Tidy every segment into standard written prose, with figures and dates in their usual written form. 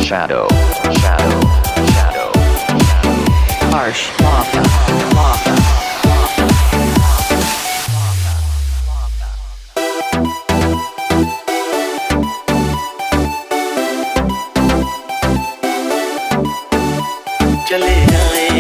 Shadow, shadow, shadow, harsh, Maka, Maka. चले आए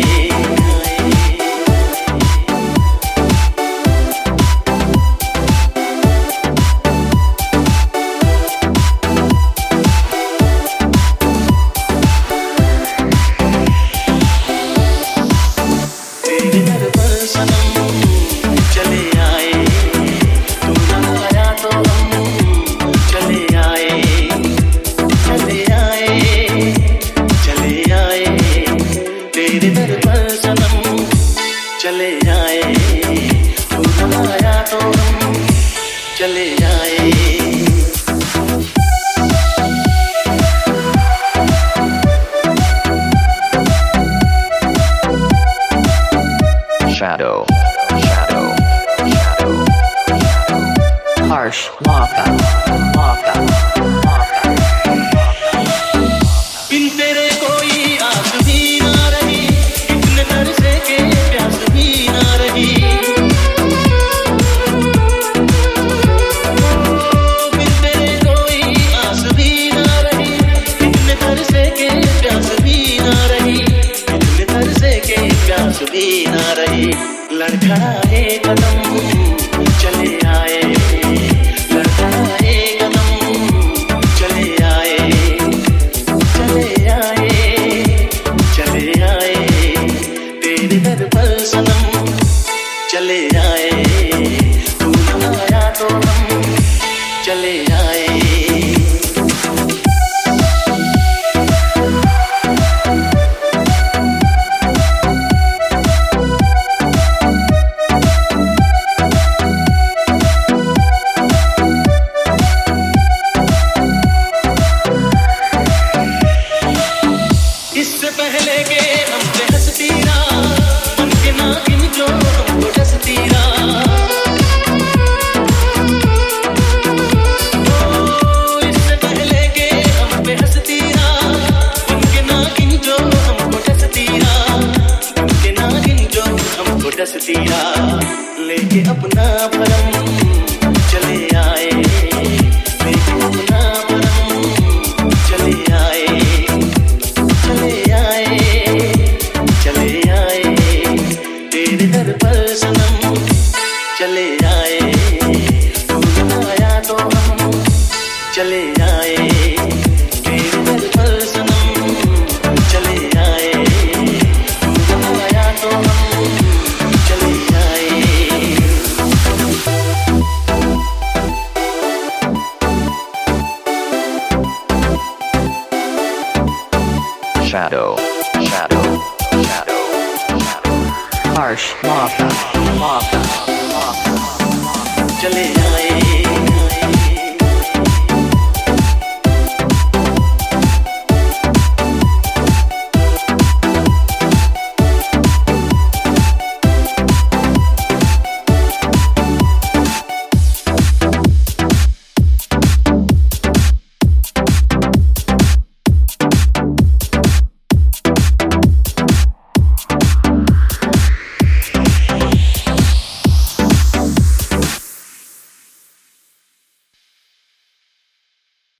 तेरे दर पर सनम चले आए तू न आया तो हम चले आए चले आए चले आए तेरे दर पर सनम चले आए तू न आया तो हम चले आए Shadow, shadow, shadow, harsh, Maka, Maka, Maka. बिन तेरे कोई आस भी ना रही इतने तरसे के प्यास भी ना रही बिन तेरे कोई आस भी ना रही इतने तरसे के प्यास भी ना रही इतने तरसे के प्यास भी ना रही लड़खड़ाए कदम चले आए लड़खड़ाए कदम चले आए चले आए चले आए तेरे दर पर सनम चले आए तू न आया तो हम चले आए इससे पहले के हमसे हंसती रहा मन के नागिन जो हमको डसती रहा इससे पहले के हम पे हंसती रहा मन के नागिन जो हमको डसती रहा मन के नागिन जो हमको डसती रहा लेके अपना भरम चले आए लेके अपना भरम चले आए चले आए चले आए तेरे दर पर सनम चले आए तू न आया तो हम चले आए तेरे दर पर सनम चले आए तू न आया तो हम चले आए Shadow, shadow, shadow, shadow, harsh, Maka, Maka, Maka. चले आए